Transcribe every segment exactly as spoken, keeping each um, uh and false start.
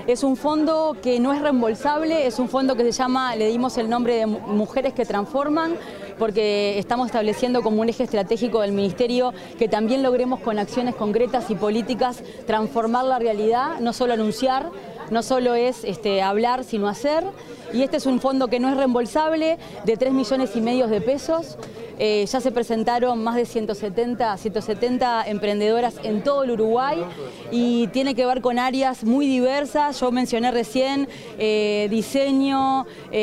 Es un fondo que no es reembolsable, es un fondo que se llama, le dimos el nombre de Mujeres que Transforman, porque estamos estableciendo como un eje estratégico del Ministerio que también logremos con acciones concretas y políticas transformar la realidad, no solo anunciar, no solo es este, hablar, sino hacer. Y este es un fondo que no es reembolsable, de tres millones y medio de pesos. Eh, ya se presentaron más de ciento setenta emprendedoras en todo el Uruguay y tiene que ver con áreas muy diversas. Yo mencioné recién eh, diseño,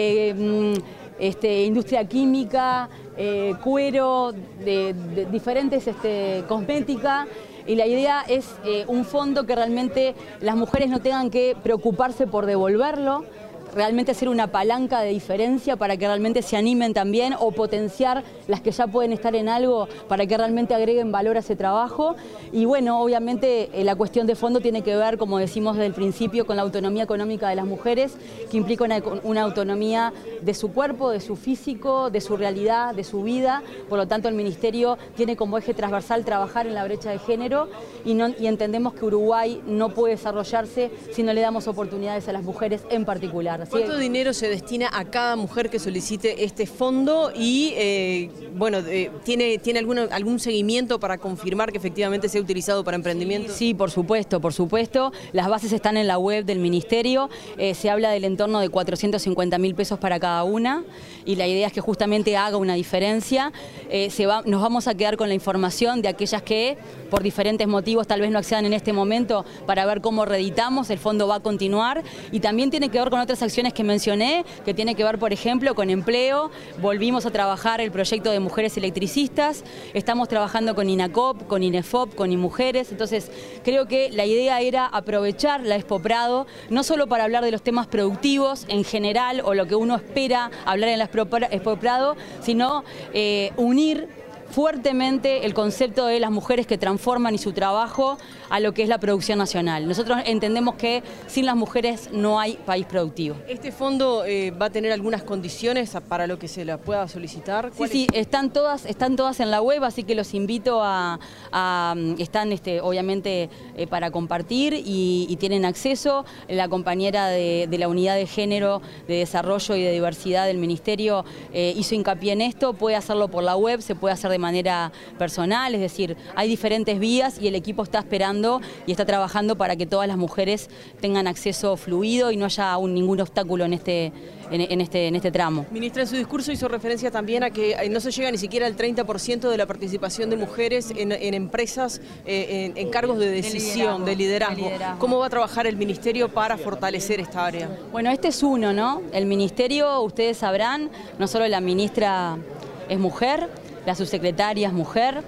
eh, este, industria química, eh, cuero, de, de diferentes este, cosmética. Y la idea es eh, un fondo que realmente las mujeres no tengan que preocuparse por devolverlo, realmente hacer una palanca de diferencia para que realmente se animen también o potenciar las que ya pueden estar en algo para que realmente agreguen valor a ese trabajo. Y bueno, obviamente eh, la cuestión de fondo tiene que ver, como decimos desde el principio, con la autonomía económica de las mujeres, que implica una, una autonomía de su cuerpo, de su físico, de su realidad, de su vida. Por lo tanto, el Ministerio tiene como eje transversal trabajar en la brecha de género y, no, y entendemos que Uruguay no puede desarrollarse si no le damos oportunidades a las mujeres en particular. Así ¿Cuánto dinero se destina a cada mujer que solicite este fondo y eh, bueno, eh, tiene, tiene alguna, algún seguimiento para confirmar que efectivamente sea utilizado para emprendimiento? Sí, por supuesto, por supuesto. Las bases están en la web del Ministerio. Eh, se habla del entorno de cuatrocientos cincuenta mil pesos para cada una y la idea es que justamente haga una diferencia. Eh, se va, nos vamos a quedar con la información de aquellas que por diferentes motivos tal vez no accedan en este momento para ver cómo reeditamos. El fondo va a continuar y también tiene que ver con otras acciones que mencioné, que tiene que ver, por ejemplo, con empleo. Volvimos a trabajar el proyecto de mujeres electricistas, estamos trabajando con INACOP, con INEFOP, con IMujeres, entonces creo que la idea era aprovechar la Expo Prado, no solo para hablar de los temas productivos en general o lo que uno espera hablar en la Expo Prado, sino eh, unir fuertemente el concepto de las mujeres que transforman y su trabajo a lo que es la producción nacional. Nosotros entendemos que sin las mujeres no hay país productivo. ¿Este fondo eh, va a tener algunas condiciones para lo que se la pueda solicitar? Sí, sí, están todas, están todas en la web, así que los invito a... a están este, obviamente eh, para compartir y, y tienen acceso. La compañera de, de la Unidad de Género, de Desarrollo y de Diversidad del Ministerio eh, hizo hincapié en esto, puede hacerlo por la web, se puede hacer de manera personal, es decir, hay diferentes vías y el equipo está esperando y está trabajando para que todas las mujeres tengan acceso fluido y no haya aún ningún obstáculo en este, en, en este, en este tramo. Ministra, en su discurso hizo referencia también a que no se llega ni siquiera al treinta por ciento de la participación de mujeres en, en empresas, eh, en, en cargos de decisión, de liderazgo, de, liderazgo. de liderazgo. ¿Cómo va a trabajar el Ministerio para fortalecer esta área? Bueno, este es uno, ¿no? El Ministerio, ustedes sabrán, no solo la ministra es mujer, la subsecretaria es mujer,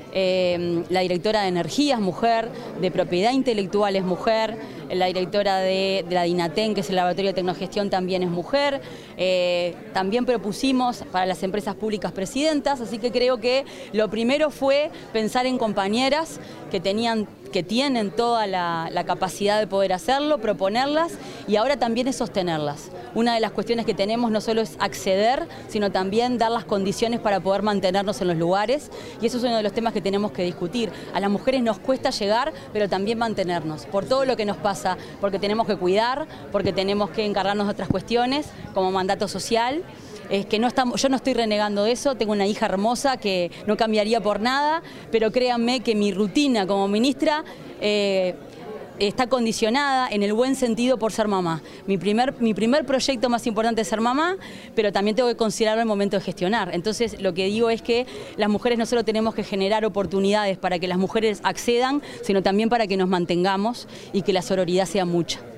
eh, la directora de Energía es mujer, de Propiedad Intelectual es mujer, la directora de, de la DINATEN, que es el Laboratorio de Tecnogestión, también es mujer. Eh, también propusimos para las empresas públicas presidentas, así que creo que lo primero fue pensar en compañeras que tenían que tienen toda la, la capacidad de poder hacerlo, proponerlas y ahora también es sostenerlas. Una de las cuestiones que tenemos no solo es acceder, sino también dar las condiciones para poder mantenernos en los lugares y eso es uno de los temas que tenemos que discutir. A las mujeres nos cuesta llegar, pero también mantenernos, por todo lo que nos pasa, porque tenemos que cuidar, porque tenemos que encargarnos de otras cuestiones, como mandato social. Es que no estamos, yo no estoy renegando de eso, tengo una hija hermosa que no cambiaría por nada, pero créanme que mi rutina como ministra eh, está condicionada en el buen sentido por ser mamá. Mi primer, mi primer proyecto más importante es ser mamá, pero también tengo que considerarlo el momento de gestionar. Entonces lo que digo es que las mujeres no solo tenemos que generar oportunidades para que las mujeres accedan, sino también para que nos mantengamos y que la sororidad sea mucha.